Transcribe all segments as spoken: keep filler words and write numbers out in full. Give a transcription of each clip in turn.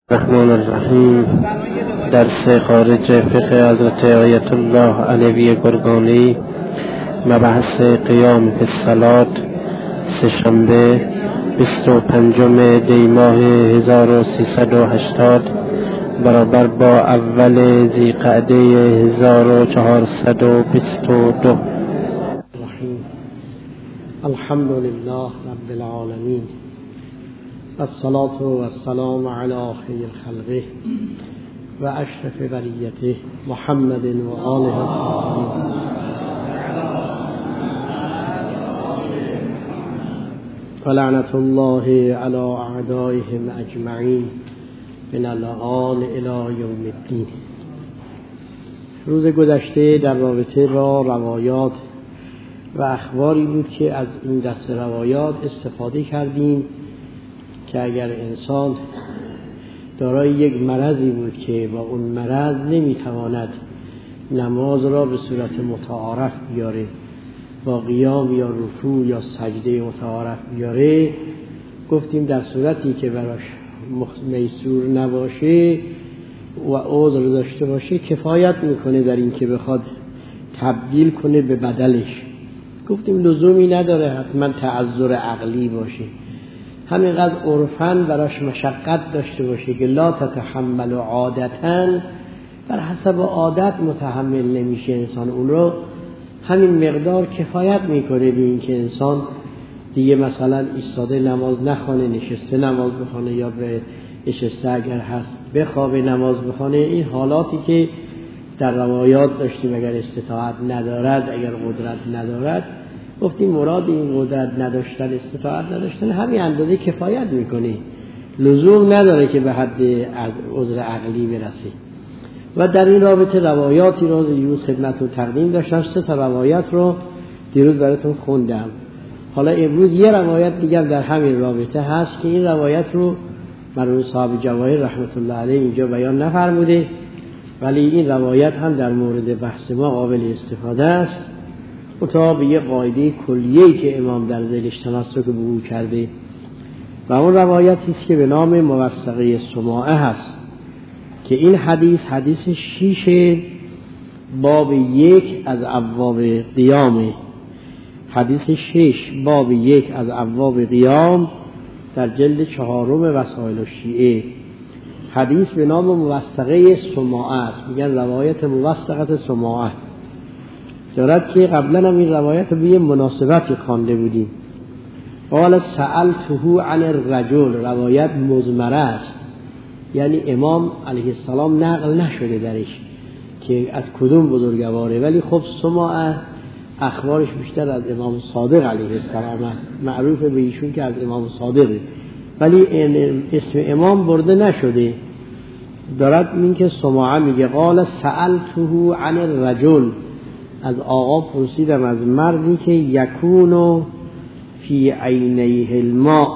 الرحمن الرحیم. درس خارج فقه حضرت آیت الله علوی گرگانی، مبحث قیام فی الصلاة، سه‌شنبه بیست و پنجم دی ماه هزار و سیصد و هشتاد برابر با اول ذی‌قعده هزار و چهارصد و بیست و دو. الحمد لله رب العالمین، الصلاة والسلام على خیر خلقه و اشرف بریته محمد و آله الطاهرین. فلعنة الله على اعدائهم اجمعین من الآن الی یوم الدین. روز گذشته در رابطه با روایات و اخباری بود که از این دست روایات استفاده کردیم که اگر انسان دارای یک مرضی بود که با اون مرض نمیتواند نماز را به صورت متعارف بیاره، با قیام یا رکوع یا سجده متعارف بیاره، گفتیم در صورتی که براش میسور نباشه و عذر داشته باشه کفایت میکنه در این که بخواد تبدیل کنه به بدلش. گفتیم لزومی نداره حتما تعذر عقلی باشه، همینقدر عرفاً براش مشقت داشته باشه که لا تتحمل عادتاً، بر حسب عادت متحمل نمیشه انسان، اون رو همین مقدار کفایت میکنه به این که انسان دیگه مثلا ایستاده نماز نخونه، نشسته نماز بخونه، یا به نشسته اگر هست بخوابه نماز بخونه. این حالاتی که در روایات داشتیم اگر استطاعت ندارد، اگر قدرت ندارد، گفتیم مراد این قدرت نداشتن، استطاعت نداشتن همین اندازه کفایت میکنه، لزوم نداره که به حد عذر عقلی برسه. و در این رابطه روایاتی رو دیروز خدمتتون تقدیم داشتم، سه تا روایت رو دیروز براتون خوندم. حالا امروز یه روایت دیگر در همین رابطه هست که این روایت رو مرحوم صاحب جواهر رحمت الله علیه اینجا بیان نفرموده، ولی این روایت هم در مورد بحث ما قابل استفاده است، اتا به یه قاعده کلیه‌ای که امام در ذیلش تمسک به او کرده. و اون روایتی است که به نام موثقه سماعه هست که این حدیث حدیث شیش باب یک از ابواب قیامه، حدیث شش باب یک از ابواب قیام در جلد چهارم وسائل الشیعه. حدیث به نام موثقه سماعه است، میگن روایت موثقه سماعه دارد که قبلا هم این روایت رو به یه مناسبتی خوانده بودیم. قال سألته عن الرجل، روایت مضمره است، یعنی امام علیه السلام نقل نشده درش که از کدوم بزرگواره، ولی خب سماعه اخبارش بیشتر از امام صادق علیه السلام است، معروف به ایشون که از امام صادقه، ولی اسم امام برده نشده. دارد این که سماعه میگه قال سألته عن الرجل، از آقا پرسیدم از مردی که یکونو فی عینیه الماء،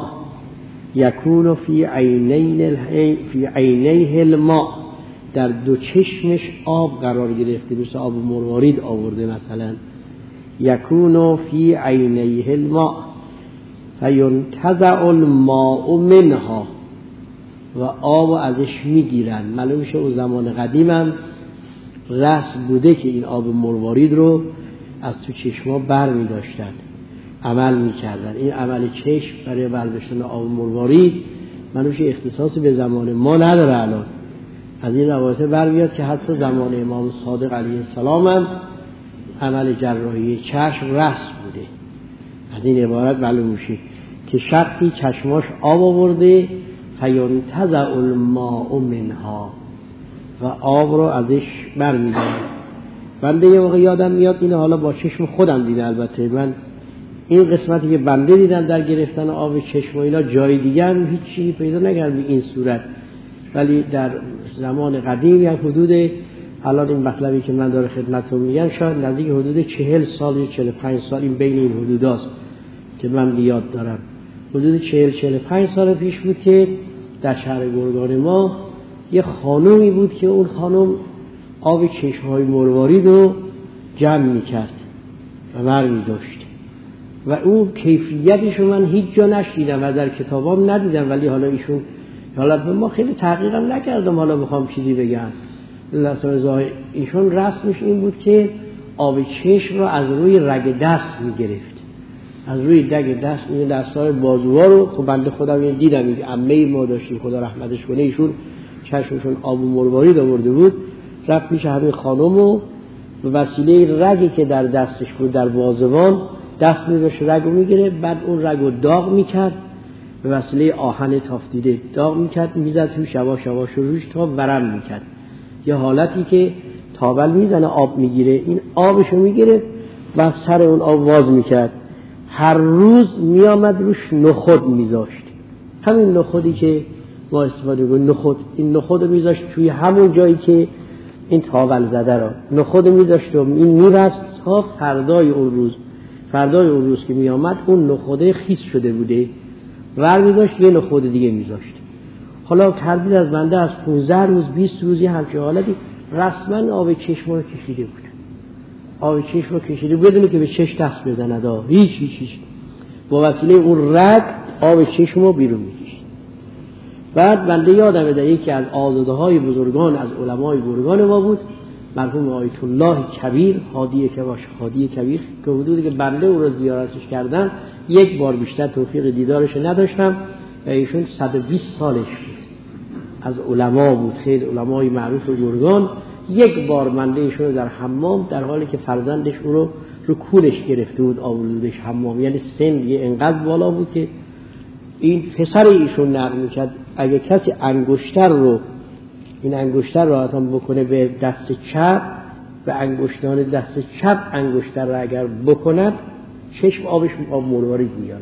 یکونو فی عینین فی عینیه الماء، در دو چشمش آب قرار گرفته، مثل آب مروارید آورده مثلا. یکونو فی عینیه الماء فینتزع الماء منها، و آب ازش میگیرن. معلوم شه اون زمان قدیم هم رسم بوده که این آب مروارید رو از تو چشما بر می داشتن، عمل می کردن. این عمل چشم برای برداشتن آب مروارید منوش اختصاصی به زمان ما نداره. الان از این روایت بر میاد که حتی زمان امام صادق علیه السلام هم عمل جراحی چشم رسم بوده. از این عبارت معلوم میشه که شخصی چشماش آب آورده، فینتزع الماء منها، و آب رو ازش برمی‌داره. بنده یه موقع یادم میاد اینو، حالا با چشم خودم دیدم، البته من این قسمتی که بنده دیدم در گرفتن آب چشم و اینا جای دیگه هم هیچ چیزی پیدا نکردم به این صورت، ولی در زمان قدیم یا حدود الان این مطلبی که من داره خدمتتون میگم شاید نزدیک حدود چهل سال یا چهل و پنج سال این بین این حدوداست که من بیاد دارم. حدود چهل چهل و پنج سال پیش بود که در شهر گرگان ما یه خانومی بود که اون خانم آب چشمهای مروارید رو جمع میکرد و بر میداشت، و اون کیفیتش رو من هیچ جا نشیدم و در کتابام ندیدم، ولی حالا ایشون حالا ما خیلی تحقیقم نکردم حالا بخوام چیزی بگم. لازم ایشون رسمش این بود که آب چشم رو از روی رگ دست میگرفت، از روی رگ دست می دستای بازوها رو. خب بنده خودم این دیدم، این عمه ما داشتیم خدا رحمتش کنه، ایشون چشمشون آب مروارید آورده بود، رفت پیش همین خانم و به وسیله رگی که در دستش بود در بازوان دست می‌ذاشت رگ رو میگیره، بعد اون رگ رو داغ میکرد، به وسیله آهن تافتیده داغ میکرد، میزد توی شواش شواش روش تا ورم میکرد. یه حالتی که تاول میزنه آب میگیره، این آبشو میگیره و سر اون آب واز میکرد. هر روز میامد روش نخود میذاشت، همین نخودی که ما استفاده کنیم، نخود، این نخود رو میذاشت توی همون جایی که این تاول زده را نخود میذاشت و این میرست تا فردای اون روز. فردای اون روز که میامد اون نخوده خیس شده بوده، ور میذاشت یه نخود دیگه میذاشت. حالا تردید از بنده از پانزده روز بیست روزی همچه حالتی رسما آب چشم رو کشیده بود، آب چشم رو کشیده بدونه که به چشم دست بزند، هیچ هیچ هیچ با وسیله اون رگ آب چشم رو بیرون میکشید. بعد بنده یادمه در یکی از آزاده های بزرگان از علمای بزرگان ما بود، مرحوم آیت الله کبیر، هادی که باش هادی کبیر که حدودی که بنده او رو زیارتش کردم یک بار بیشتر توفیق دیدارش نداشتم و ایشون صد و بیست سالش بود، از علما بود، خیلی علمای معروف بزرگان. یک بار بنده ایشون رو در حمام در حالی که فرزندش او رو رو کولش گرفته بود آوردش حمام، یعنی سن دیگه انقدر بالا بود که این پسر ایشون نقل میکرد اگه کسی انگشتر رو این انگشتر رو آتم بکنه به دست چپ و انگشتان دست چپ انگشتر رو اگر بکند چشم آبش آب مروارید میاره.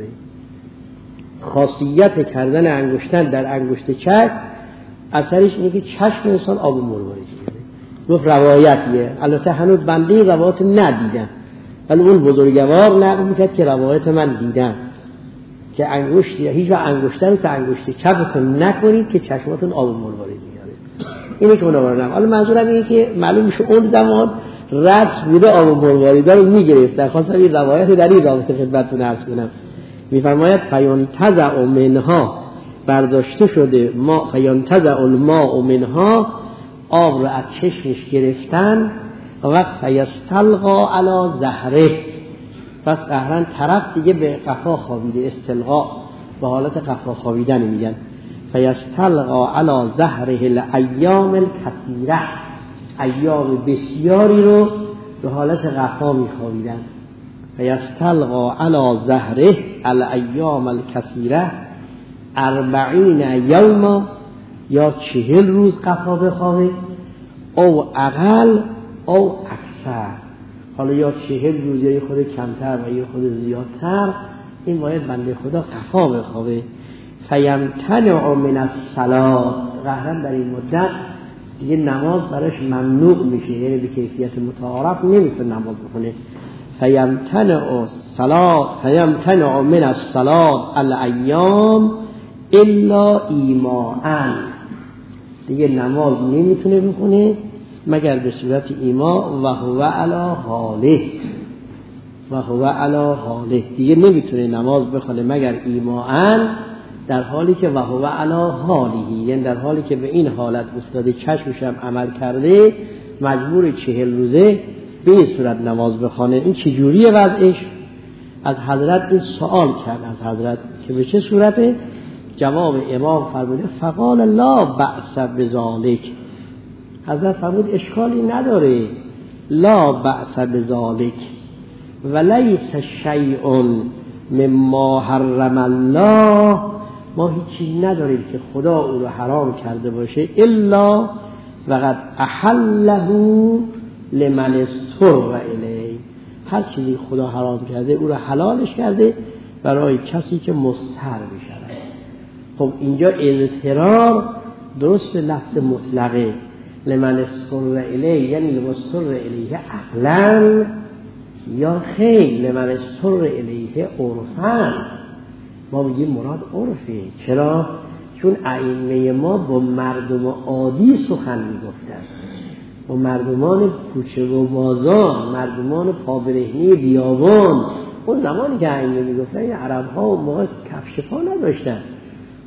خاصیت کردن انگشتن در انگشت چپ اثرش اینه که چشم انسان آب مروارید میاره. گفت روایتیه، البته هنوز بنده روایت ندیدم ولی اون بزرگوار نقل میکرد که روایت من دیدم که انگشت هیچ وقت انگشتر رو تا انگشت چپتون نکنید که چشماتون آب مروارید میاره. اینه که اون آوردم. حالا منظورم اینه که معلوم میشه اون زمان رس بوده آب مروارید رو میگرفت. خواستم این روایت در این رابطه خدمتتون عرض کنم. میفرماید فینتزع منها، برداشته شده ما فینتزع الماء منها، آب رو از چشمش گرفتن و فیستلقا علی ظهره، پس قهرن طرف دیگه به قفا خوابیده، استلقا به حالت قفا خوابیدن میگن. فیستلقا علی ظهره الایام الکثیره، ایام بسیاری رو به حالت قفا میخوابیدن. فیستلقا علی ظهره الایام الکثیره اربعین یوما، یا چهل روز قفا بخوابه، او اقل او اکثر. حالا یا چهل روز یا خود کمتر و یا خود زیادتر، این باید بنده خدا قفا بخوابه. فیمتنع من الصلاة، قهرن در این مدت دیگه نماز براش ممنوع میشه، یعنی به کیفیت متعارف نمیتونه نماز بخونه. فیمتنع الصلاة فیمتنع من الصلاة الایام الا ایماء، دیگه نماز نمیتونه بخونه مگر به صورت ایما و هو علی حاله، و هو علی حاله، دیگه نمیتونه نماز بخونه مگر ایماء، در حالی که و هو علی حاله، یعنی در حالی که به این حالت افتاده چشمش هم عمل کرده مجبور چهل روزه به این صورت نماز بخونه. این چجوریه وضعش؟ از حضرت این سوال کرد از حضرت که به چه صورته؟ جواب امام فرموده فقال لا بأس بذالک، حضرت فرمود اشکالی نداره، لا بأس بذالک ولیس شیء مما حرم الله، ما هیچی نداریم که خدا او رو حرام کرده باشه الا وقد احله لمن اضطر الیه، هر چیزی خدا حرام کرده او رو حلالش کرده برای کسی که مضطر بشه. خب اینجا اضطرار درست لفظ مطلقه، لمن اضطر الیه یعنی لمضطر الیه عقلا یا خیر لمن اضطر الیه عرفا. ما میگیم مراد عرفه. چرا؟ چون ائمه ما با مردم عادی سخن میگفتن، با مردمان کوچه و بازار، مردمان پابرهنی بیابان. اون زمانی که ائمه میگفتن این عرب ها موقع کفش پا نداشتن،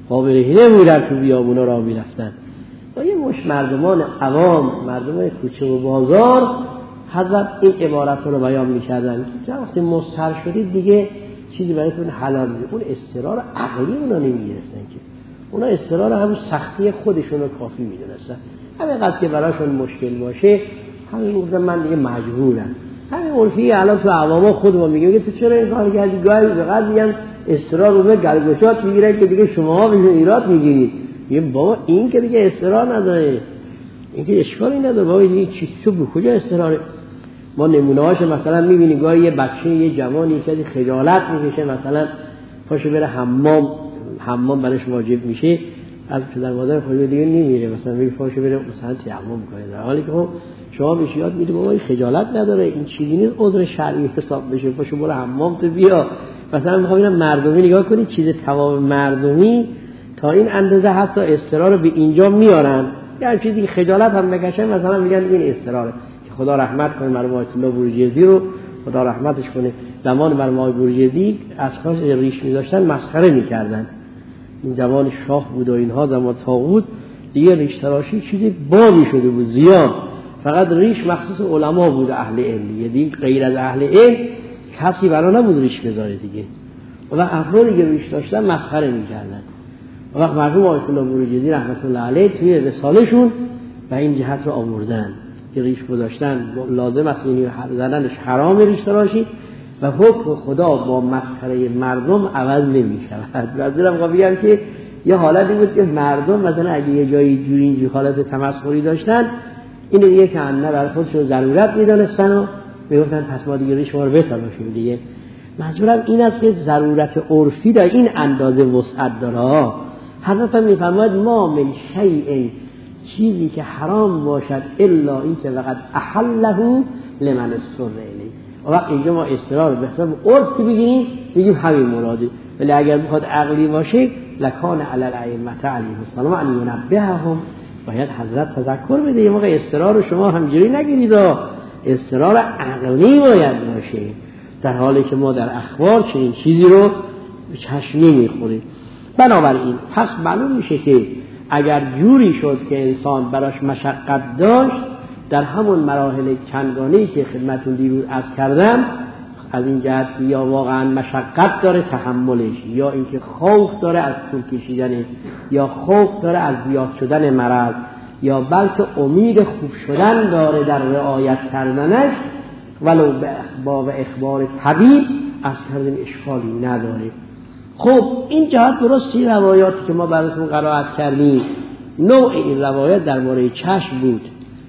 پا برهنه بودن تو بیابونا را میرفتن. و یه مش مردمان عوام، مردمان کوچه و بازار، حضرت این عبارت رو بیان میکردن که وقتی مضطر شدید دیگه چیزی برایتون حلال میشه. اون اضطرار عقلی اونا نمیگرفتن که، اونا اضطرار همون سختی خودشون رو کافی میدونستن. همین قدر که براشون مشکل باشه همین گفتن من دیگه مجبورم. همین عرفی الان تو عواما خودمون میگه تو چرا این کارو کردی؟ گاهی به قدری هم اضطرار رو به گلگشات میگیره که دیگه شماها بهشون ایراد میگیرید. میگه بابا این که دیگه اضطرار نداره، این که اشکالی نداره، بابا این چی تو به کجا اضطراره؟ ما نمونه‌هاش مثلا می‌بینی گاهی یه بچه یه جوانی که خجالت می‌کشه مثلا پاشه بره حمام، حمام براش واجب میشه، از پدر مادر خود دیگه نمیره، مثلا میگه پاشه بره مثلا تیمم کنه، در حالی که خب شما بهش یاد میدید بابا این خجالت نداره، این چیزی نیست عذر شرعی حساب بشه، پاشه برو حمام تو بیا. مثلا می‌خوام اینا مردمی نگاه کنید، چیز توام مردمی تا این اندازه هست تا اضطرار رو به اینجا میارن. یعنی چیزی که خجالت هم بکشه مثلا میگن این اضطراره. خدا رحمت کنه مرحوم آیت الله بروجردی رو، خدا رحمتش کنه. زمان مرحوم آقای بروجردی از خاص ریش می‌داشتن مسخره می‌کردن. این زمان شاه بود و اینها، زمان طاغوت دیگه ریش تراشی چیزی بابی شده بود زیاد، فقط ریش مخصوص علما بود، اهل علم دیگه، غیر از اهل علم کسی برا نبود ریش بذاره دیگه. و افرادی که ریش داشتن مسخره می‌کردن. و وقت مرحوم آیت الله بروجردی رحمت الله علیه توی رساله‌شون و این جهت رو آوردن که ریش گذاشتن لازم است، اینی زدنش حرام ریش تراشی و حکم خدا با مسخره مردم عوض نمی شود. بعضی وقتا میگن که یه حالتی بود که مردم مثلا اگه یه جایی جوری اینجوری حالت تمسخری داشتن، این دیگه که نه برای خودشون ضرورت میدونستن و میگفتن پس ما دیگه ریش ما رو بتراشیم دیگه. منظورم این است که ضرورت عرفی در این اندازه وسعت داره. حضرت میفرماید ما من شیء، چیزی که حرام باشد الا این که وقت احله لمن استر الیه. و وقت اینجا ما استرار به حساب عرف که بگیریم بگیم همین مراده، ولی اگر بخواد عقلی باشه لکان علی الائمه علیهم السلام ان ینبههم، باید حضرت تذکر بده یه موقع استرار رو شما همجوری نگیرید، استرار عقلی باید باشه، در حالی که ما در اخبار چنین چیزی رو به چشم نمیخوریم. بنابراین پس معلوم میشه که اگر جوری شد که انسان براش مشقت داشت در همون مراحل چندگانه‌ای که خدمتون دیروز عرض کردم، از این جهت یا واقعا مشقت داره تحملش، یا اینکه خوف داره از طول کشیدن، یا خوف داره از زیاد شدن مرض، یا بلکه امید خوب شدن داره در رعایت کردنش، ولو به اخبار و اخبار طبیب از کردن اشکالی نداره. خب این جهت درستی روایاتی که ما براتون قرائت کردیم، نوع این روایت درباره چشم بود،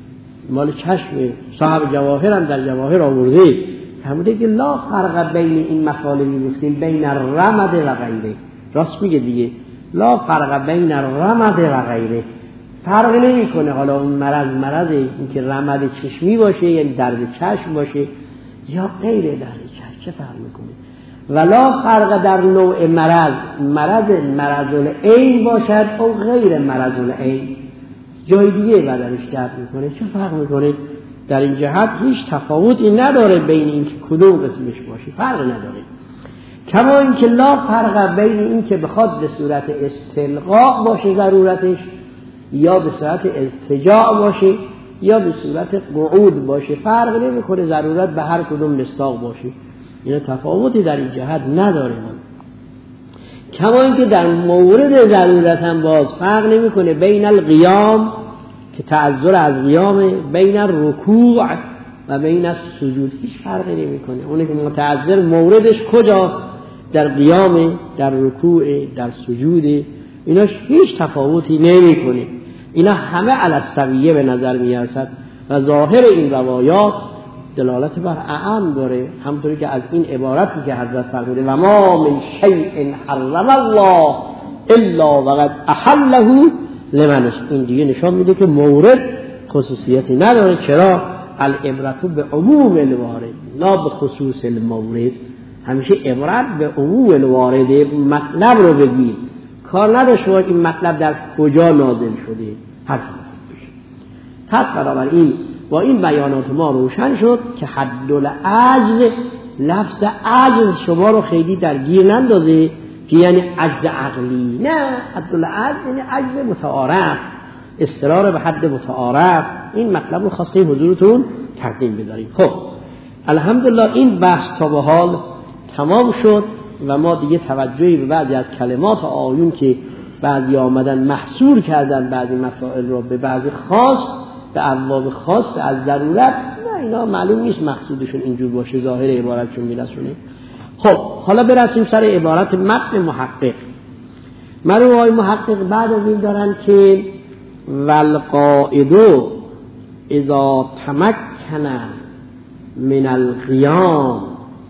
مال چشم صاحب جواهر هم در جواهر آورده، فرموده که لا فرق بین این مطالبی گفتیم بین الرمد و غیره، راست میگه دیگه، لا فرق بین الرمد و غیره، فرق نمیکنه حالا اون مرض مرض این که رمد چشمی باشه یعنی درد چشم باشه یا غیر درد چشم، چه فرق میکنه؟ ولا فرق در نوع مرض، مرض مرض العین باشد او غیر مرض العین، جای دیگه بدنش درد میکنه، چه فرق میکنه؟ در این جهت هیچ تفاوتی نداره بین این که کدوم قسمش باشه، فرق نداره. کما این که لا فرق بین این که بخواد به صورت استلقاء باشه ضرورتش، یا به صورت استجاع باشه، یا به صورت قعود باشه، فرق نمیکنه، ضرورت به هر کدوم مصداق باشه، اینا تفاوتی در این جهت نداره. کما اینکه در مورد ضرورت هم باز فرق نمیکنه بین القیام که تعذر از قیام، بین الرکوع و بین السجود، هیچ فرقی نمیکنه. اونه که متعذر موردش کجاست؟ در قیام، در رکوع، در سجود، ایناش هیچ تفاوتی نمیکنه. اینا همه علی السویه به نظر میارسد و ظاهر این روایات دلالت بر اعم داره، همونطوری که از این عبارتی که حضرت فرموده و ما من شیء حرم الله الا وقد احله لمن، این دیگه نشان میده که مورد خصوصیتی نداره. چرا؟ العبرت به عموم الوارد لا به خصوص المورد، همیشه عبرت به عموم الوارد، مطلب رو بگید، کار نداشته باید این مطلب در کجا نازل شده، هر چیز بشه. پس بنابراین با این بیانات ما روشن شد که حد العجز، لفظ عجز شما رو خیلی درگیر نندازه، که یعنی عجز عقلی، نه عدالعجز یعنی عجز متعارف، اضطرار به حد متعارف. این مطلب رو خواستیم حضورتون تقدیم بداریم. خب الحمدلله این بحث تا به حال تمام شد و ما دیگه توجهی به بعضی از کلمات آیون که بعضی آمدن محصور کردن بعضی مسائل رو به بعضی خاص، به ابواب خاص از ضرورت، نه اینا معلوم نیست مقصودشون اینجور باشه، ظاهر عبارتشون میرسونه. خب حالا برسیم سر عبارت متن محقق. مرحوم محقق بعد از این دارن که والقائد اذا تمکن من القیام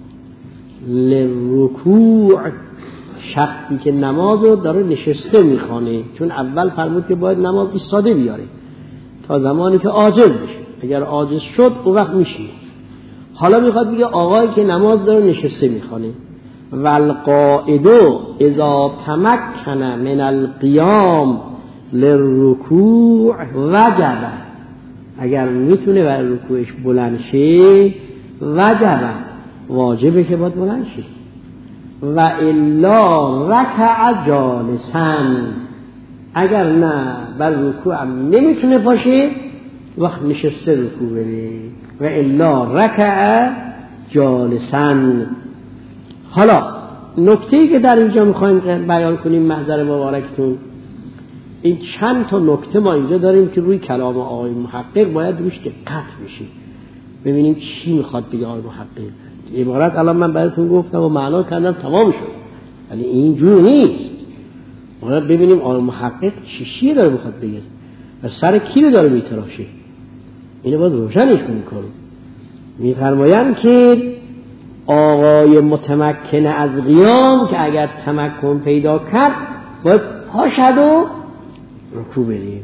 للرکوع، شخصی که نماز رو داره نشسته میخوانه، چون اول فرمود که باید نماز ایستاده بیاره تا زمانی که عاجز بشه، اگر عاجز شد اون وقت میشینه. حالا میخواد بگه آقایی که نماز داره نشسته میخوانه، والقائد اذا تمکن من القیام للرکوع وجب، اگر میتونه برای رکوعش بلند شه وجب، واجبه که باید بلند شه. و الا رکع جالسا، اگر نه بر رکوع هم نمیتونه باشه وقت نشسته رکوع بره. و الا رکع جالسا. حالا نکته‌ای که در اینجا میخوایم بیان کنیم محضر مبارکتون، این چند تا نکته ما اینجا داریم که روی کلام آقای محقق باید روش دقت بشه، ببینیم چی میخواد بگه آقای محقق. عبارت الان من براتون گفتم و معنا کردم تمام شد، ولی اینجور نیست. باید ببینیم آقای محقق چی چی داره میخواد بگه و سر کی رو داره میتراشه. اینو باید روشنش کنیم. میفرمایند که آقای متمکن از قیام که اگر تمکن پیدا کرد باید پاشد و رکوع بریم.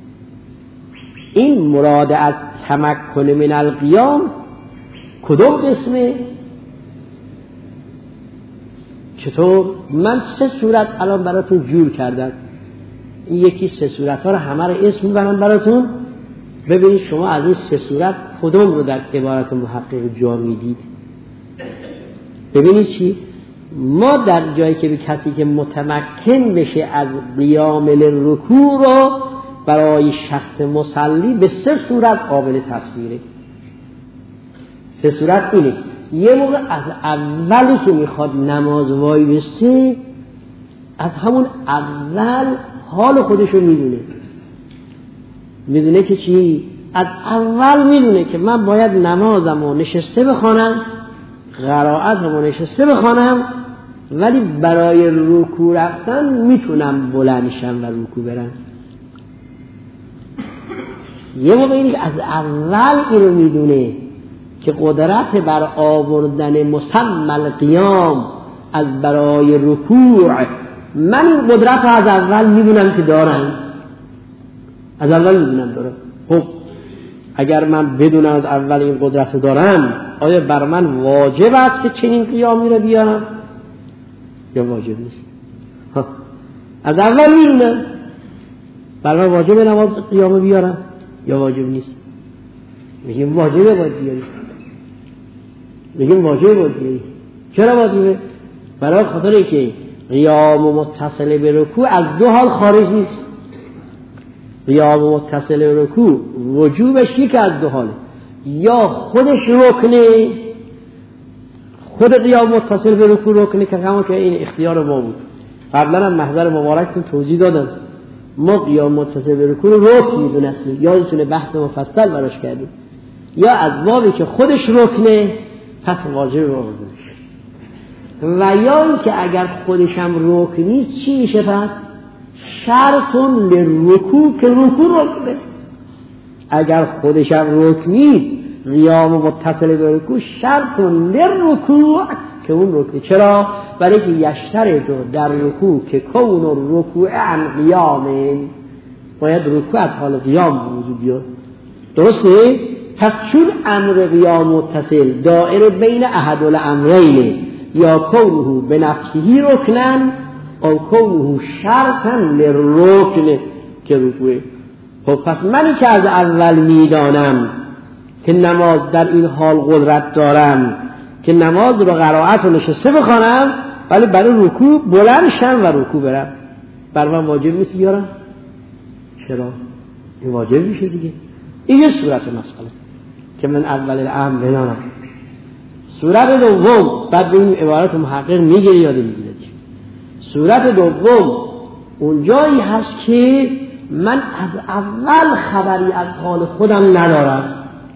این مراد از تمکن من القیام کدوم قسمه؟ چطور؟ من سه صورت الان براتون جور کردم، این یکی سه صورت ها رو همه رو اسم میبرم براتون، ببینید شما از این سه صورت کدوم رو در عبارت محقق جا میدید. ببینید چی؟ ما در جایی که به کسی که متمکن بشه از قیام للرکوع رو برای شخص مصلی به سه صورت قابل تصویره. سه صورت اینه: یه موقع از اولی که میخواد نماز وای بسته، از همون اول حال خودشو میدونه، میدونه که چی؟ از اول میدونه که من باید نمازمو نشسته بخوانم، قرائتمو نشسته بخوانم، ولی برای رکوع رفتن میتونم بلند شم و رکوع برم. یه موقع اینه که از اول اینو میدونه که قدرت بر آوردن مسمى القیام از برای رکوع، من این قدرت رو از اول میدونم که دارم، از اول میدونم دارم. خب اگر من بدونم از اول این قدرت رو دارم، آیا بر من واجب است که چنین قیامی رو بیارم یا واجب نیست؟ ها. از اول میدونم بر من واجب نماز قیام بیارم یا واجب نیست؟ میگیم واجبه باید بیاری. میگیم واجبه باید بیاری. چرا واجبه؟ برای خاطر اینکه قیام متصل به رکوع از دو حال خارج نیست. قیام متصل به رکوع وجوبش یک از دو حاله: یا خودش رکنه، خود قیام متصل به رکوع رکنه که همون که این اختیار ما بود، قبلا هم محضر مبارکتون توضیح دادم، ما قیام متصل به رکوع رکن میدونستیم، یادتونه بحث مفصل براش کردیم، یا از بابی که خودش رکنه پس واجب آورده میشه، و یا این که اگر خودش هم رکن نیست چی میشه؟ پس شرطون للرکوع که رکوع رکنه. اگر خودش هم رکن نیست، قیام متصل به رکوع شرطون للرکوع که اون رکنه. چرا؟ برای که یشترط در رکوع که کون الرکوع عن قیام، باید رکوع از حال قیام وجود بیاد. درسته؟ پس چون امر قیام متصل دائره بین احد الامرین، یا کونه به نفسه رکنن او کونه شرطا للرکن که رکوعه. خب پس منی که از اول میدانم که نماز در این حال قدرت دارم که نماز رو قرائت رو نشسته بخوانم، ولی برای رکوع بلند شم و رکوع برم بر من واجب نیست بیارم؟ چرا؟ این واجب میشه دیگه. این یه صورت مسئله که من اول الامر بدانم. صورت دوم بعد به این عبارت محقق میگه یا نمیگه. صورت دوم اونجایی هست که من از اول خبری از حال خودم ندارم.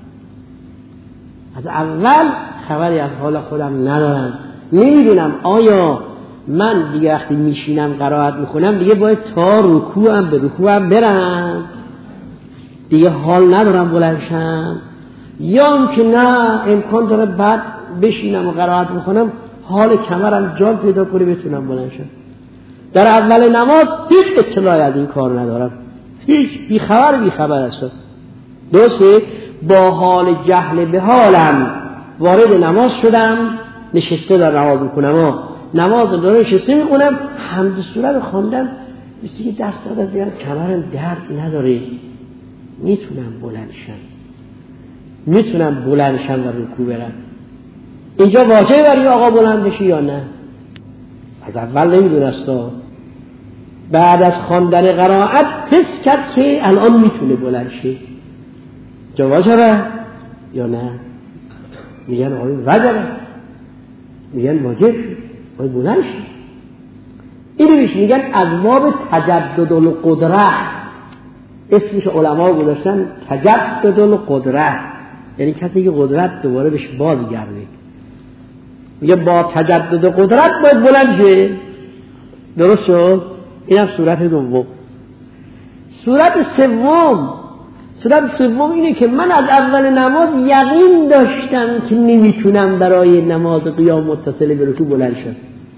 از اول خبری از حال خودم ندارم. نمیدونم آیا من دیگه وقتی میشینم قرائت میکنم دیگه باید تا رکوعم به رکوعم برم، دیگه حال ندارم بلندشم، یا اون که نه امکان داره بعد بشینم و قرائت میکنم حال کمرم جان پیدا کنه بتونم بلندشم. در اول نماز هیچ اطلاعی از این کار ندارم، هیچ بی خبر بی خبر هستم. درسته؟ با حال جهل به حالم وارد نماز شدم، نشسته در نماز میکنم و نماز داره نشسته میکنم، حمد سوره رو خواندم، مثل که دست دادم بیان کمرم درد نداره، میتونم بلندشم میتونم بلندشم و رکوع برم. اینجا واجبه برای آقا بلند بشی یا نه؟ از اول نمیدونستا، بعد از خواندن قرائت حس کرد که الان میتونه بلند شه. جا واجبه یا نه؟ میگن آقای واجبه، میگن واجب شد آقای بلند شد. اینو بیش میگن ازباب تجدد القدره، اسمش علما گذاشتن تجدد القدره، یعنی کسی که قدرت دوباره بهش بازگرده. میگه با تجدد قدرت باید بلند شه. درست شد؟ این هم صورت دوم. صورت سوم صورت سوم اینه که من از اول نماز یقین داشتم که نمیتونم برای نماز قیام متصل به رکوع بلند شم.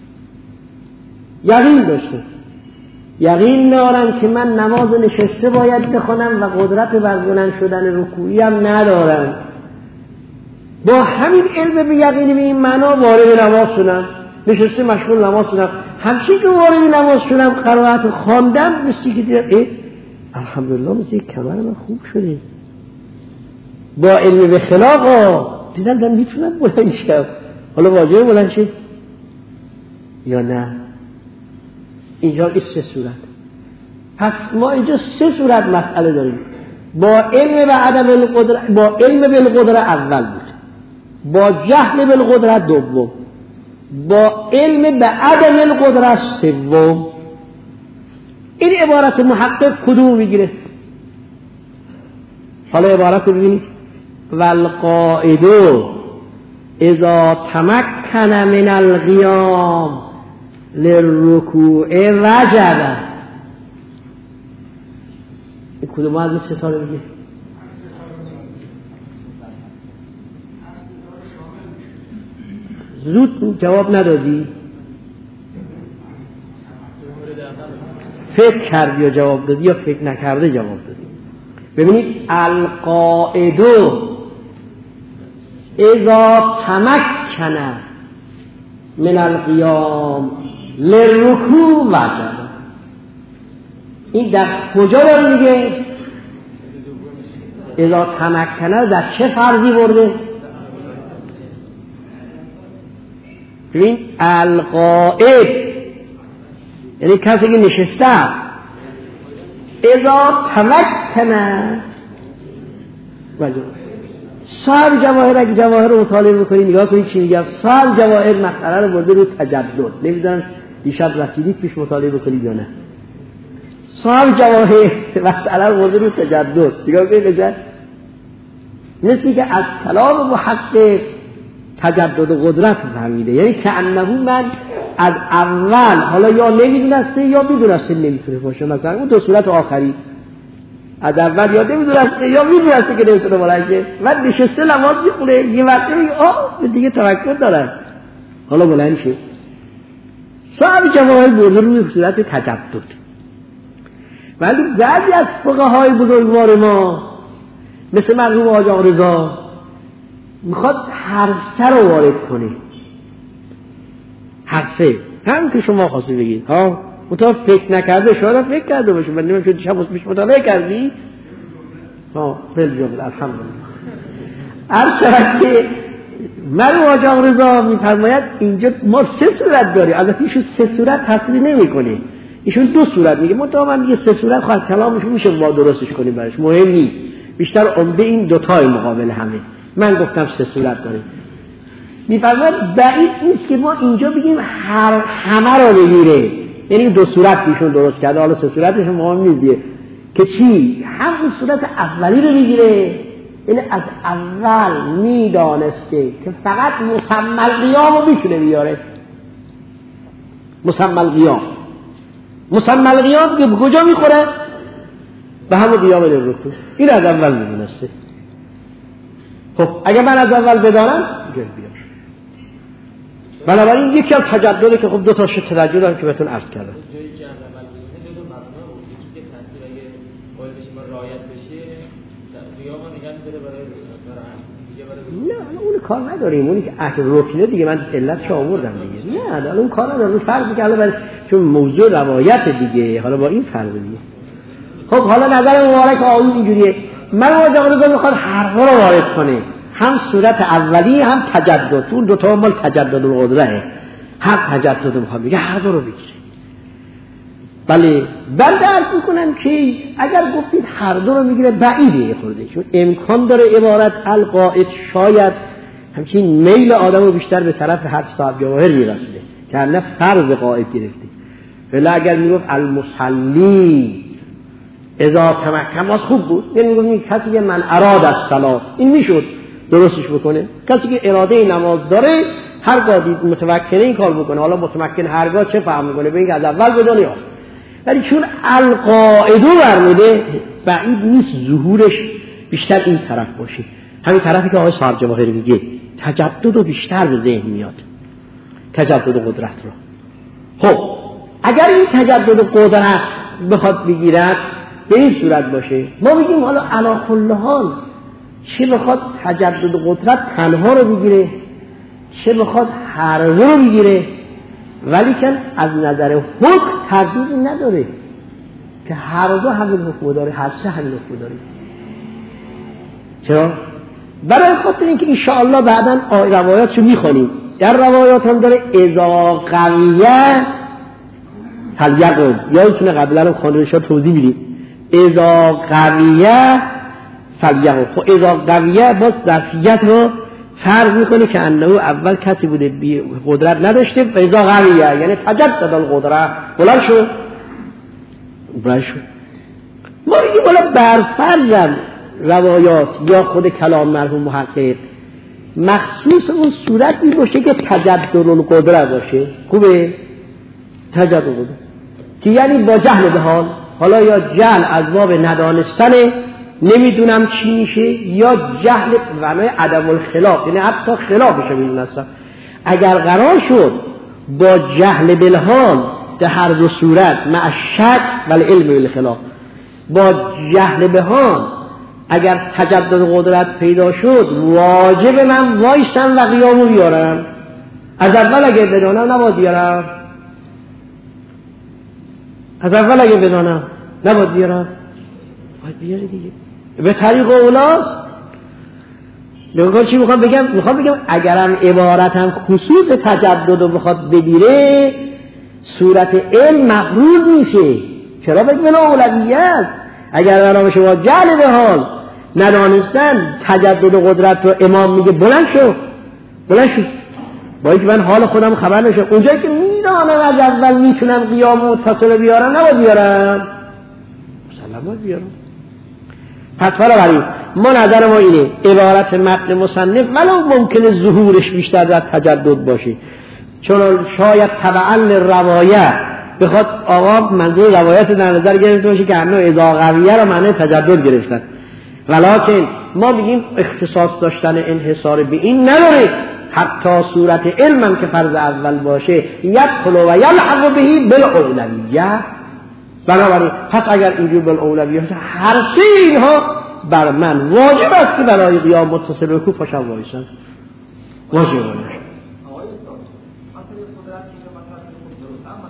یقین داشتم، یقین دارم که من نماز نشسته باید بخونم و قدرت بر بلند شدن رکوعی هم ندارم. با همین علم به یقینی به این معنا وارد نماز شدم، نشسته مشغول نماز شدم. همچنین که وارد نماز شدم قرائت خواندم، مثل که دیدم الحمدلله مثل کمر من خوب شده. با علم به خلاق دیدم من میتونم بلند شم. حالا واجبه بلند شم یا نه؟ اینجا این سه صورت. پس ما اینجا سه صورت مسئله داریم. با علم به عدم القدرت، با علم بالقدرت اول بود، با جهل بالقدرت دوم، با علم به عدم القدرت سوم. این عبارت محقق کدوم میگیره؟ حالا عبارت رو ببینید. والقائد اذا تمکن من القیام للرکوع وجب. این کدوم از این ستاره میگه؟ زود جواب ندادی؟ فکر کردی یا جواب دادی یا فکر نکرده جواب دادی؟ ببینید القائد اذا تمکن من القیام للرکوع وجب. این در کجا داره میگه؟ اذا تمکن در چه فرضی برده؟ ببین القائد یعنی کسی که نشسته اذا تمکن وجب. صاحب جواهر اگه جواهر رو مطالعه بکنی نگاه کنید چی میگم. صاحب جواهر مسئله رو برده رو تجدد. نمیدونم دیشب رسیدید پیش مطالعه بکنید یا نه. صاحب جواهر مسئله رو برده رو تجدد. نگاه کنید مثل که از کلام محقق تجدد قدرت فهمیده، یعنی که انه من از اول حالا یا نمیدونسته یا میدونسته نمیتونه باشه. مثلا اون دو صورت آخری از اول یا نمیدونسته یا میدونسته که نمیتونه بلنده و نشسته نماز میخونه، یه وقتی میگه آه دیگه تفکر دارن حالا بلند شه. صاحب جواهر برده روی صورت تجدد. ولی بعضی از فقهای بزرگوار ما مثل مرحوم حاج آقا رضا میخواد هر سه رو وارد کنه، هر سه هم که شما خواستی بگید ها مطمئن فکر نکرده، شاید فکر کرده باشه. من نمیم شد شب پیش مطالعه کردی ها فیل جمله الحمدلله. هر شرط که مرحوم آقا رضا میفرماید اینجا ما سه صورت داریم. البته ایشون سه صورت تصریح نمیکنه، ایشون دو صورت میگه. منتها من میگه سه صورت خواهد کلامش میشه ما درستش کنیم براش، مهم نیست. بیشتر عمده این دوتای مقابل همه. من گفتم سه صورت داریم. میفرماید بعید نیست که ما اینجا بگیم هر همه رو بگیره، یعنی دو صورت ایشون درست کرده، حالا سه صورتش مهم نیست دیگه، که چی؟ همون صورت اولی رو بگیره، یعنی از اول میدانسته که فقط مسمى القیام رو میتونه بیاره. مسمى القیام، مسمى القیام که به کجا میخوره؟ به همون قیام للرکوع. این از اول میدونسته. خب اگه من از اول بدانم گل بیار. بنابراین یکی از تجدده که خب دو تا شت تجدد هم که بهتون عرض کردم. نه اون کار نداریم، اونی که اهل رکنه دیگه من علتش آوردم دیگه. نه نه اون کار نداره، اون فرضی که حالا چون موضوع روایت دیگه، حالا با این فرض دیگه. خب حالا نظر مبارک آقایون اینجوریه، من آقا رضا میخواد هر دو رو وارد کنه، هم صورت اولی هم تجدد. اون دو تا مال تجدد القدره، هم تجدد میخواد میگه هر دو رو بگیره. بله بنده عرض میکنم که اگر گفتید هر دو رو میگیره بعیده خورده، چون امکان داره عبارت القائد شاید همچین میل آدم رو بیشتر به طرف حرف صاحب جواهر میرسونه که الله فرض قائد گرفته. ولی اگر میگفت المصلی اذا تمکن از خوب بود، یعنی میگفت کسی که من اراد از صلات، این میشد درستش بکنه. کسی که اراده نماز داره هرگاه دید متمکنه این کار بکنه. حالا متمکن هرگاه چه فهم میکنه؟ به این از اول بدانه. ولی چون القاعدو برمیده بعید نیست ظهورش بیشتر این طرف باشه، همین طرفی که آقای صاحب جواهر میگه تجدد بیشتر به ذهن میاد، تجدد قدرت رو. خب اگر این تجدد قدرت بخواد بگیرد به این صورت باشه، ما میگیم حالا علی کل حال چه بخواد تجدد قدرت تنها رو بگیره، چه بخواد هر دو رو بگیره، ولی که از نظر حکم تردیدی نداره که هر دو همین حکم داره، هر سه همین حکم داره. چرا؟ برای خاطر اینکه انشاءالله بعداً روایاتشو میخونیم. در روایات هم داره اذا قویه فلیقم، یادتونه قبلا هم خانوشا توضیح میدیم اذا قویه فلیقم. خب اذا قویه باز ظرفیت رو فرض میکنه که انه اول کسی بوده بی قدرت نداشته و اذا قویه یعنی تجدد القدرت بلند شد بلند شد. ما میگیم بالا برفرزم روایات یا خود کلام مرحوم محقق مخصوص اون صورتی باشه که تجدد القدرت باشه. خوبه؟ تجدد القدرت که یعنی با جهل به حال، حالا یا جهل از باب ندانستنه نمیدونم چی میشه، یا جهل معنای عدم الخلاف، یعنی حتی خلافش رو میدونستم. اگر قرار شد با جهل بالحال در هر دو صورت مع شک ولی علم بالخلاف، با جهل به حال اگر تجدد قدرت پیدا شد واجب من وایسم و قیامو بیارم. از اول اگر بدانم نباید بیارم، از اول اگر بدانم نباید بیارم، باید بیاری دیگه به طریق اولاست. نگاه چی میخوام بگم؟ میخوام بگم اگرم عبارتم خصوص تجدد رو بخواد بگیره صورت علم مفروض میشه. چرا بگم اولویت؟ اگر برام شما جهل به حال ندانستن تجدد قدرت رو امام میگه بلند شو بلند شو، با اینکه من حال خودم خبر نشه، اونجایی که میدانم از اول میتونم قیام متصل بیارم نباید بیارم، مسلمات بیارم. پس بنابراین ما نظر ما اینه عبارت متن مصنف ولو ممکنه ظهورش بیشتر در تجدد باشه، چون شاید تبعا روایت بخواد آقا منظور روایت در نظر گرفته باشه که همه اذا قویه رو معنی تجدد گرفتن، ولکن ما میگیم اختصاص داشتن انحصار به این نداره، حتی صورت علمم که فرض اول باشه یدخل و یلحق بهی بالاولویه. بنابراین پس اگر اینجور بالاولویه هر سه اینها بر من واجب است که برای قیام متصل به کوف پاشم وایسم، واجب باشه.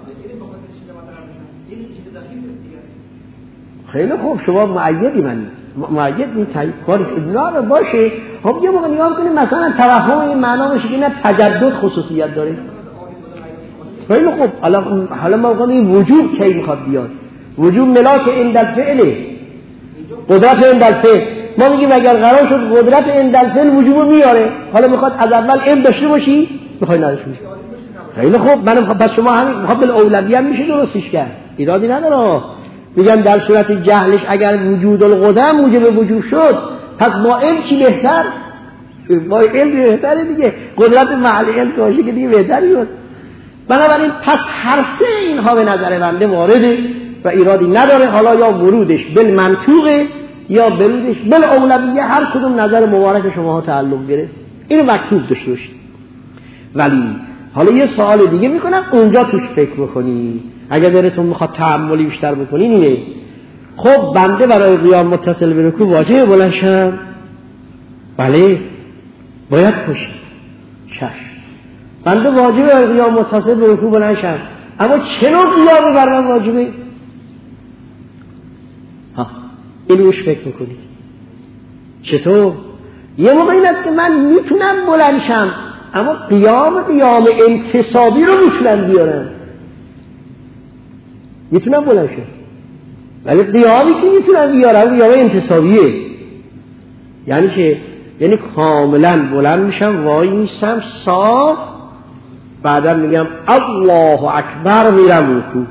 خیلی خوب شما مؤیدی منی، معید این کاری که باشه. خب یه موقع نگاه کنیم مثلا توهم این معنا باشه که نه تجدد خصوصیت داره. خیلی خوب، حالا حالا ما میگیم وجوب کی میخواد بیاد؟ وجوب ملاک عند الفعل، قدرت عند الفعل. ما میگیم اگر قرار شد قدرت عند الفعل وجوب میاره، حالا میخواد از اول علم داشته باشی، میخوای نداشته باشی. خیلی خوب، من پس شما همین میخواد بالاولویه میشه درستش کرد، ایرادی نداره. میگم در صورت جهلش اگر وجود القدم موجب وجوب شد، پس با علم چی بهتر؟ با علم بهتره دیگه. قدرت محل علم باشه که دیگه بهتری بود. بنابراین پس هر سه اینها به نظر بنده وارده و ایرادی نداره. حالا یا ورودش بالمنطوقه یا ورودش بالاولویه، هر کدوم نظر مبارک شما ها تعلق گرفت. اینو مکتوب داشته باشید. ولی حالا یه سوال دیگه میکنم، اونجا توش فکر بکنی اگر دلتون میخواد تأملی بیشتر بکنین. اینه خب بنده برای قیام متصل به رکوع واجب بلند شم؟ بله باید پشت چشم بنده واجب برای قیام متصل به رکوع بلند شم، اما چه نوع قیامی بر من واجبه؟ ها اینو روش فکر بکنید. چطور؟ یه موقع این است که من میتونم بلند شم، اما قیام قیام انتصابی رو میتونم بیارم، میتونم بلند شم، ولی قیامی که میتونم بیارم قیام انتصابیه. یعنی که یعنی کاملا بلند میشم، وای میستم صاف، بعدا میگم الله اکبر، میرم رکوع.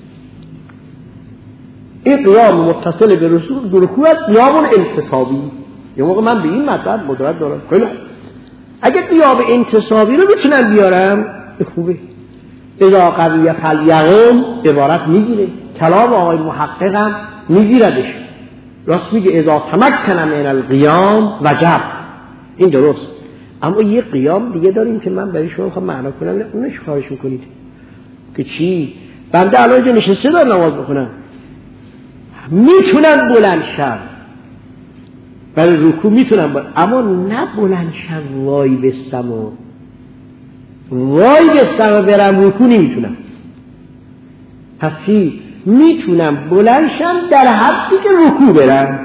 این قیام متصل به رکوع است، قیام انتصابی. یه موقع من به این مطلب قدرت دارم. خیلی اگه قیام انتصابی رو میتونم بیارم خوبه. اذا قوی فلیقم عبارت میگیره، کلام آقای محققم میگیردش، راست میگه اذا تمکن من القیام وجب. این درست. اما یه قیام دیگه داریم که من برای شما میخوام معنا کنم، اونش کارش میکنید که چی؟ بنده الان اینجا نشسته دارم نماز بخونم، میتونم بلند شم برای رکوع، میتونم بلند، اما نه بلند شم وای بستم و وای بستم و برم رکوع نمیتونم. پس چی؟ میتونم بلند شم در حدی که رکوع برم،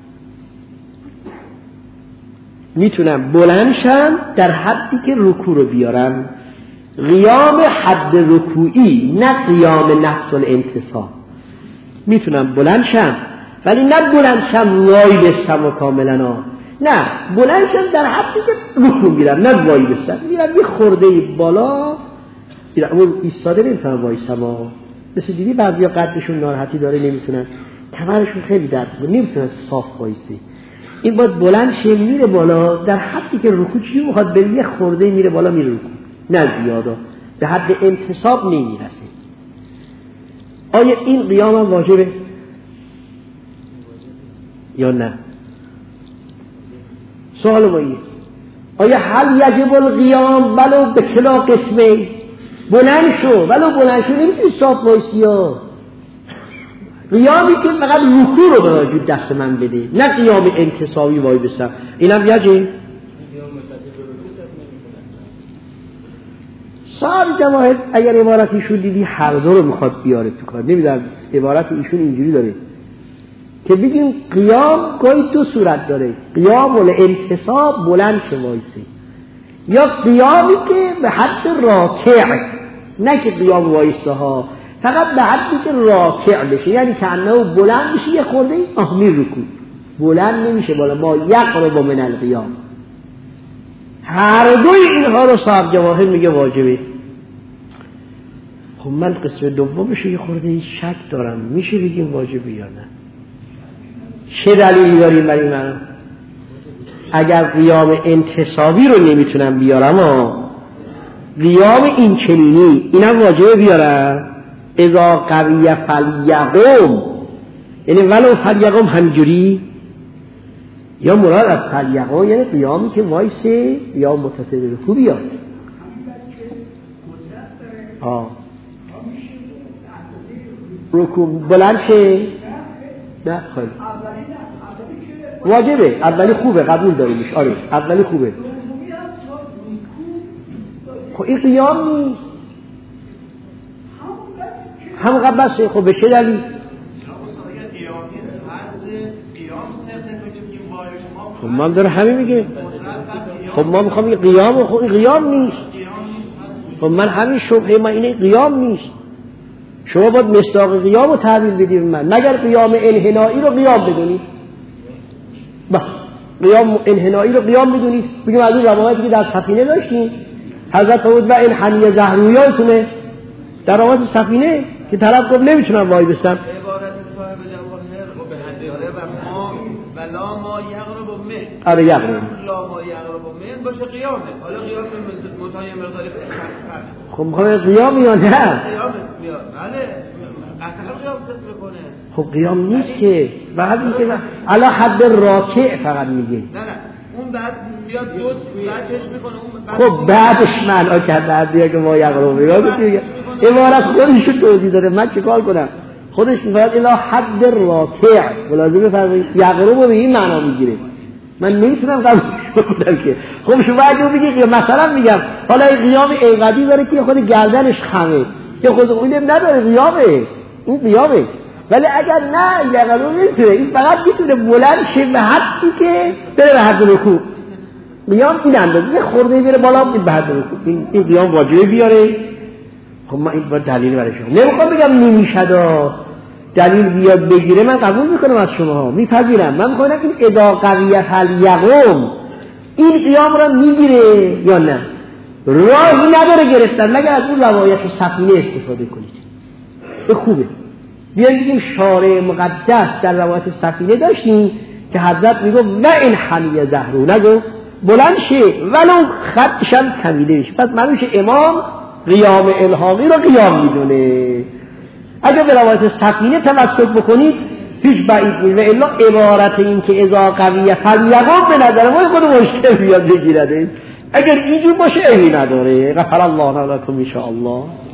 میتونم بلند شم در حدی که رکوع رو بیارم. قیام حد رکوعی، نه قیام نفس الانتصاب. میتونم بلند شم ولی نه بلند شم وای بستم و کاملا ها. نه بلند شم در حدی که رکوع بیارم، نه وای بستم، میرم یه خورده بالا میرم، اما ایستاده نمیتونم وایسم ها. مثل دیدی بعضیا قدشون ناراحتی داره، نمیتونن، کمرشون خیلی درد میکنه، نمیتونن صاف وایسی. این باید بلند شه میره بالا در حدی که رکوع چی میخواد بره، یه خورده میره بالا میره رکوع، نه زیاده، به حد انتصاب نمیرسه. آیا این قیام هم واجبه یا نه؟ سوال ما اینه، آیا هل یجب القیام ولو به کلا قسمه؟ بلند شو ولو بلند شو نمیتونی صاف وایسی ها. قیامی که فقط رکوع رو به وجود دست من بده، نه قیام انتصابی وای بسم. اینم یجب. صاحب جواهر اگر عبارت ایشون دیدی هر دو رو میخواد بیاره تو کار، نمیدونم عبارت ایشون اینجوری داره که بگیم قیام گاهی دو صورت داره، قیام الانتصاب بلند شو وایسی، یا قیامی که به حد راکع، نه که قیام وایسته ها، فقط به حدی که راکع بشه، یعنی که انه بلند بشه یه خورده آه میر رکوع، بلند نمیشه بالا، ما یقرب من القیام. هر دوی اینها رو صاحب جواهر میگه واجبه. خب من قسم دومش یه خورده شک دارم، میشه بگیم واجبه یا نه؟ چه دلیلی داریم برای من؟ اگر قیام انتصابی رو نمیتونم بیارم و قیام این چنینی اینم واجبه بیارم. اذا قوی فلیقم، یعنی ولو فلیقم همجوری، یا مراد از فلیقم یعنی قیامی که وایسه یا متصل رکوع بیاد. آه رکوع بلند شه، نه خیلی واجبه، اولی خوبه، قبول داریمش، آره اولی خوبه. خب این قیام نیست، هم قبل بسه. خب به چه دلیل؟ خب من داره همین میگه. خب ما میخوام این قیام، خب این قیام نیست. خب من همین شبهه من اینه قیام نیست. شما باید مصداق قیام رو تعبیر بدید من، مگر قیام انحنایی رو قیام بدونید. با قیام انحنایی رو قیام بدونید. بگیم از اون روایتی که در سفینه داشتیم حضرت فرمود و انحنی زهرویاتونه در روایت سفینه که طرف گفت نمیتونم وای بستم. عبارت صاحب جواهر و به حد داره و ما و لا ما یغرب من. آره یغرب. لا ما یغرب من باشه قیامه. حالا قیام متای مقداری خب میخوام قیام یا نه؟ قیام میاد. بله. اصلا قیام میکنه. خب قیام نیست که بعد میگه علی حد راکع فقط میگه. نه نه اون بعد میاد دوست بعدش میکنه اون خب بعدش معنا کرد بعد که ما یغرب میگه عبارت خودش رو توضیح داره. من چیکار کنم؟ خودش میگه الی حد راکع ملازم بفرمایید یغرب رو به این معنا میگیره. من نمیتونم قبولش بکنم که. خب شما اگه بگی مثلا میگم حالا این قیام اینقدی داره که خود گردنش خمه که خود اونم نداره قیامه، این قیامه. ولی اگر نه یغرب نمیتونه، این فقط میتونه بلند شه به حدی که بره به حد رکوع. قیام این اندازه خورده بره بالا به حد رکوع. این این قیام واجبه بیاره. خب ما این با دلیل برای شما نمیخوام بگم نمیشدا، دلیل بیاد بگیره من قبول میکنم از شما، میپذیرم. من میخوام این اذا قویت الیقوم این قیام را میگیره یا نه. راهی نداره گرفتن مگر از اون روایت سفینه استفاده کنید. به خوبه بیایم بگیم شارع مقدس در روایت سفینه داشتیم که حضرت میگه و این حمیه زهرو نگو بلند شه ولو خطش هم کمیده بشه. پس معلومه امام قیام الهامی رو قیام میدونه. اگر به روایت سفینه تمسک بکنید هیچ بعید نیست. و الا عبارت این که اذا قویه فلیقوم به نظر ما خود مشکل بیاد بگیرده. اگر اینجور باشه ایمی نداره. غفر الله لکم ان شاء الله.